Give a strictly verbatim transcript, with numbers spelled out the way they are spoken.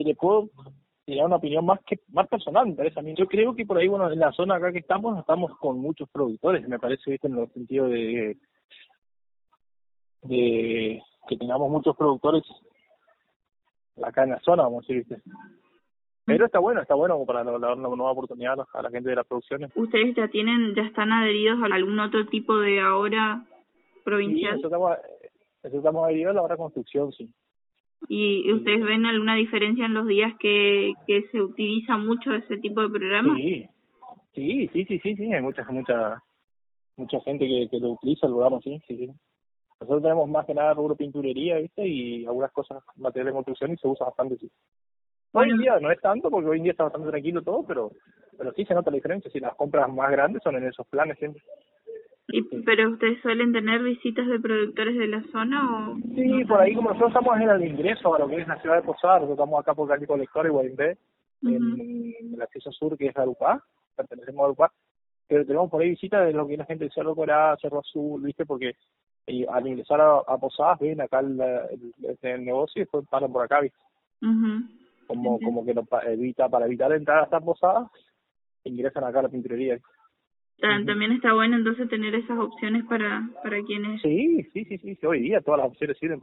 si le puedo tirar una opinión más que más personal, me parece a mí. Yo creo que por ahí, bueno, en la zona acá que estamos, estamos con muchos productores, me parece, ¿viste? En el sentido de, de que tengamos muchos productores acá en la zona, vamos a decir, ¿viste? Pero está bueno, está bueno como para dar una nueva oportunidad a la gente de las producciones. ¿Ustedes ya tienen, ya están adheridos a algún otro tipo de ahora provincial? Sí, nosotros estamos, nosotros estamos adheridos a la obra construcción, sí. ¿Y ustedes ven alguna diferencia en los días que, que se utiliza mucho ese tipo de programa? Sí, sí, sí, sí, sí, sí, hay mucha, mucha, mucha gente que, que lo utiliza el programa, sí, sí, sí. Nosotros tenemos más que nada rubro pinturería, ¿viste? Y algunas cosas, materiales de construcción, y se usa bastante, sí. Hoy Bueno, en día no es tanto, porque hoy en día está bastante tranquilo todo, pero pero sí se nota la diferencia. Si las compras más grandes son en esos planes siempre. y, Sí, ¿pero ustedes suelen tener visitas de productores de la zona o no sí, por ahí tanto? como nosotros estamos en el ingreso a lo que es la ciudad de Posadas, nosotros estamos acá por Calle Colector y Guarimbé, Uh-huh. en el acceso sur que es Arupá, pertenecemos a Arupá, pero tenemos por ahí visitas de lo que es la gente del Cerro Corá, Cerro Azul, ¿viste? Porque y al ingresar a, a Posadas ven acá el, el, el, el negocio y después paran por acá, ¿viste? Uh-huh. Como, Entiendo. como que lo pa- evita, para evitar entrar hasta Posadas, ingresan acá a la pinturería. Ta- Uh-huh. También está bueno entonces tener esas opciones para, para quienes Sí, sí, sí, sí, sí, hoy día todas las opciones sirven